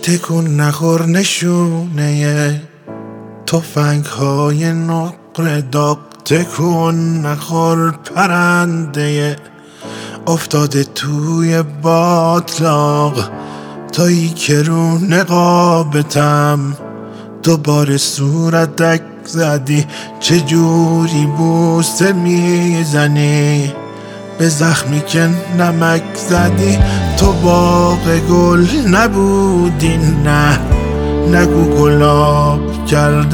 تکون نخور نشونه تفنگ های نقره داغ، تکون نخور پرنده افتاده توی باطلاق، تایی که رو نقابتم دوباره صورتک زدی. چجوری بوسه میزنی به زخمی که نمک زدی؟ تو باغ گل نبودی، نه نگو گلاب کرد